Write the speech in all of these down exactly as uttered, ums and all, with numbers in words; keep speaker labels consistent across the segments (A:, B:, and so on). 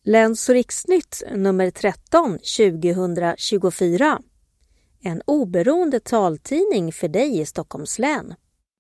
A: Läns- och riksnytt nummer tretton tjugohundratjugofyra. En oberoende taltidning för dig i Stockholms län.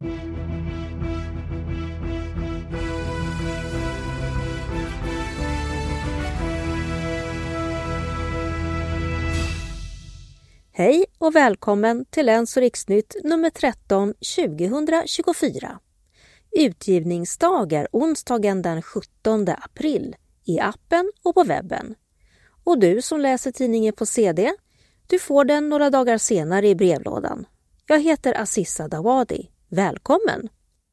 A: Hej och välkommen till Läns- och riksnytt nummer tretton tjugohundratjugofyra. Utgivningsdag är onsdagen den sjuttonde april i appen och på webben. Och du som läser tidningen på C D, du får den några dagar senare i brevlådan. Jag heter Aziza Dawadi. Välkommen!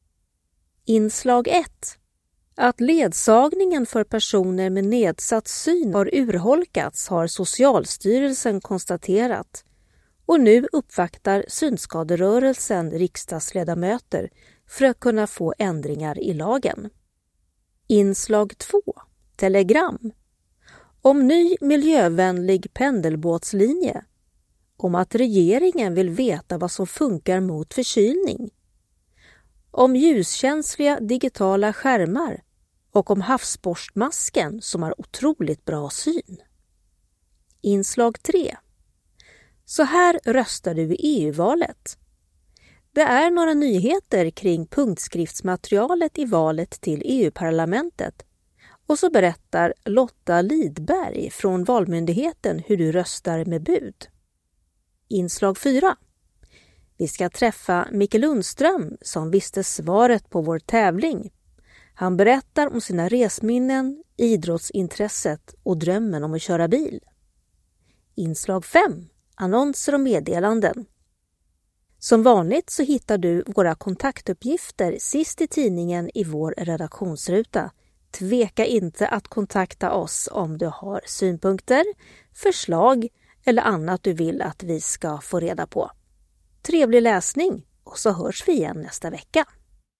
A: Inslag ett. Att ledsagningen för personer med nedsatt syn har urholkats har Socialstyrelsen konstaterat. Och nu uppvaktar synskaderörelsen riksdagsledamöter för att kunna få ändringar i lagen. Inslag två. Telegram. Om ny miljövänlig pendelbåtslinje. Om att regeringen vill veta vad som funkar mot förkylning. Om ljuskänsliga digitala skärmar. Och om havsborstmasken som har otroligt bra syn. Inslag tre. Så här röstar du i E U-valet. Det är några nyheter kring punktskriftsmaterialet i valet till E U-parlamentet. Och så berättar Lotta Lidberg från Valmyndigheten hur du röstar med bud. Inslag fyra. Vi ska träffa Micke Lundström som visste svaret på vår tävling. Han berättar om sina resminnen, idrottsintresset och drömmen om att köra bil. Inslag fem. Annonser och meddelanden. Som vanligt så hittar du våra kontaktuppgifter sist i tidningen i vår redaktionsruta. Tveka inte att kontakta oss om du har synpunkter, förslag eller annat du vill att vi ska få reda på. Trevlig läsning och så hörs vi igen nästa vecka.